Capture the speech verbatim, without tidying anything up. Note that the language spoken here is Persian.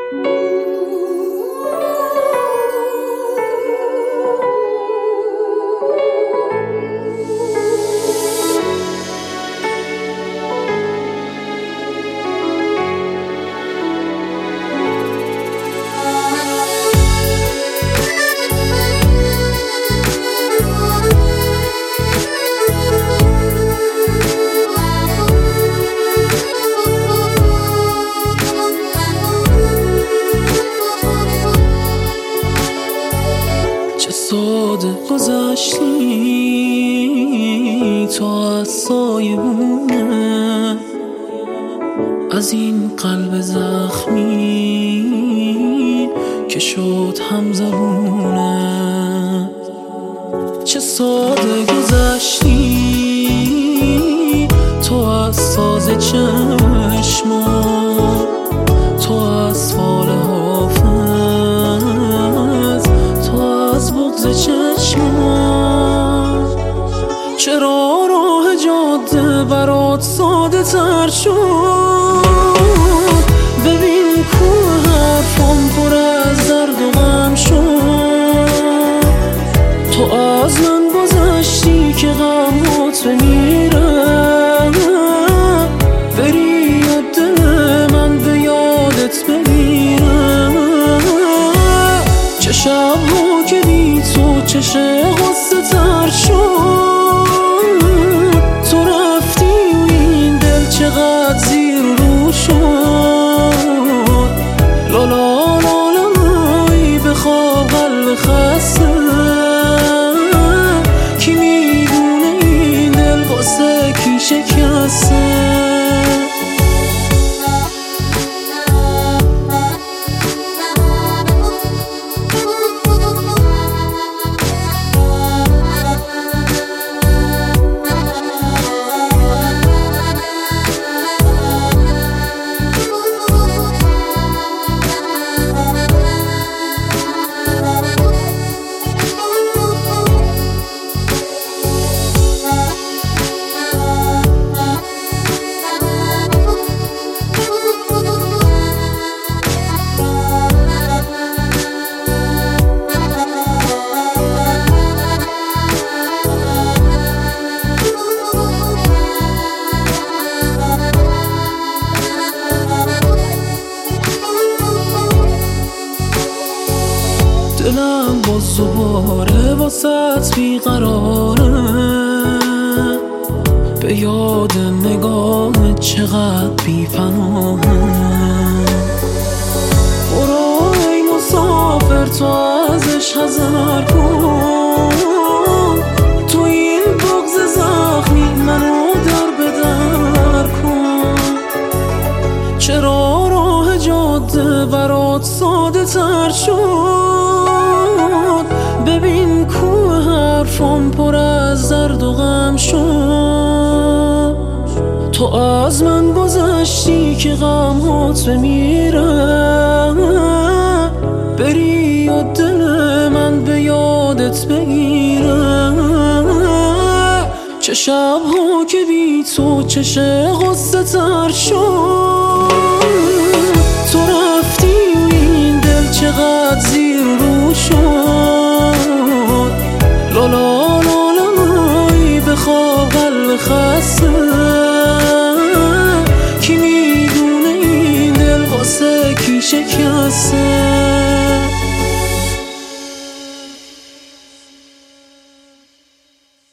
ساده گذشتی تو از سایبونه، از این قلب زخمی که شد همزبونه. چه ساده گذشتی تو از ساز چشما، تو از فال حافظ، تو از بغض چشما. چرا راه جاده برات ساده تر شد؟ ببین کوه حرفم پر از درد و غم شد. تو از من گذشتی که غمات بمیره، بری و دل من به یادت بمیره. چه شبها که بی تو چشه غصه تر شد. تو رفتی و این دل چقدر زیر رو شد. لالا لالا لای بخواب قلب خسته، کی میدونه این دل واسه کی شکسته. دلم باز دوباره واسط بیقراره، به یاد نگاه چقدر بی پناهه. برو ای مسافر تو ازش حذر کن، تو این بغض زخمی منو در به در کن. چرا راه جاده برات ساده تر شد؟ ببین کوه حرفم پر از درد و غم شد. تو از من گذشتی که غمات بمیره، بری و دل من به یادت بگیره. چه شبها که بی تو چشه غصه تر شد. تو رفتی و این دل چقدر زیر رو شد. لالا لالا لای بخواب قلب خسته، کی میدونه این دل واسه کی شکسته.